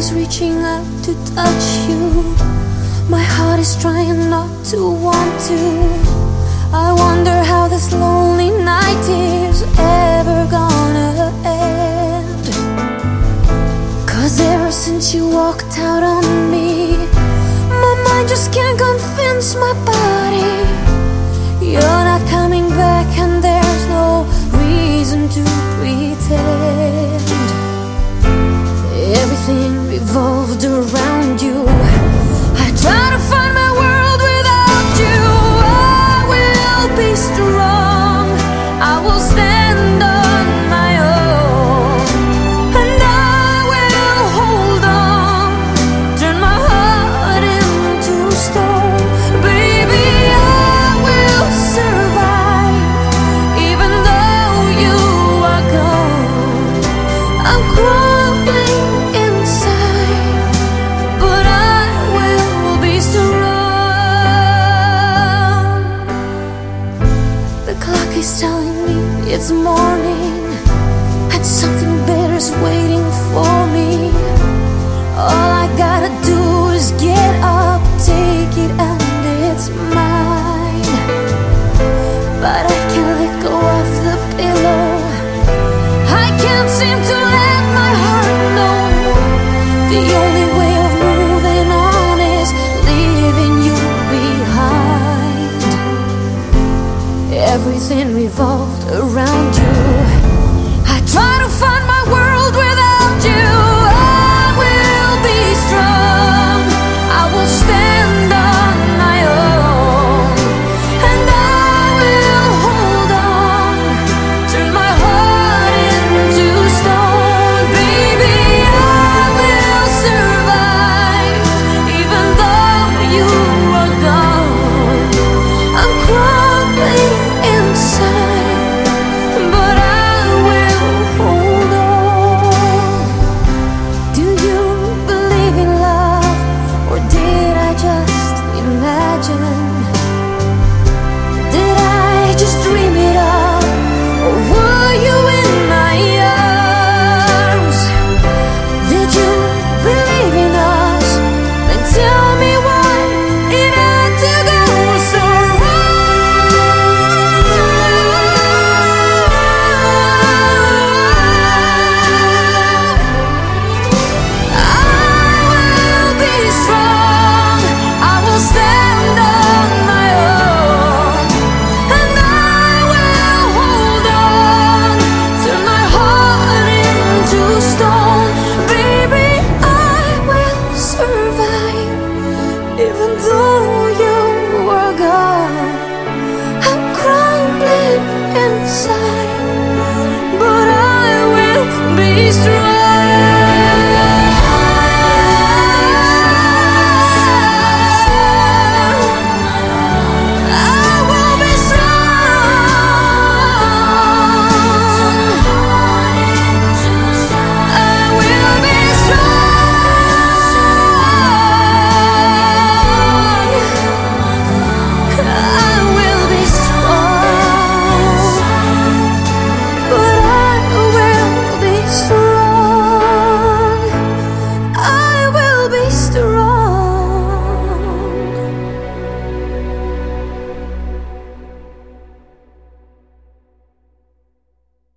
is reaching out to touch you. My heart is trying not to want to. I wonder how this lonely night is ever gonna end. 'Cause ever since you walked out on me, my mind just can't convince my body you're not coming back, and there's no reason to pretend. Everything revolved around you. I try to find my world without you. I will be strong, I will stand on my own, and I will hold on, turn my heart into stone. Baby, I will survive, even though you are gone. I'm crumbling inside, but I will be strong. The clock is telling me it's morning, and something better's waiting for me. All I gotta do is get up, take it, and it's mine. But I can't let go of the pillow. I can't seem to let my heart know. The only way of moving on is leaving you behind. Everything revolved around you. I try to find my world without you. I will be strong, I will stand on my own, and I will hold on, turn my heart into stone. Baby, I will survive, even though you are gone. I'm crumbling inside, but I will hold on. Do you believe in love, or did I just imagine? Did I just dream it up, or were you in my arms? Did you believe in us? Then tell me why it had to go so wrong. I will be strong, I will stand on my own, and I will hold on, turn my heart into stone. Baby, I will survive, even though you were gone. I'm crumbling inside, but I will be strong.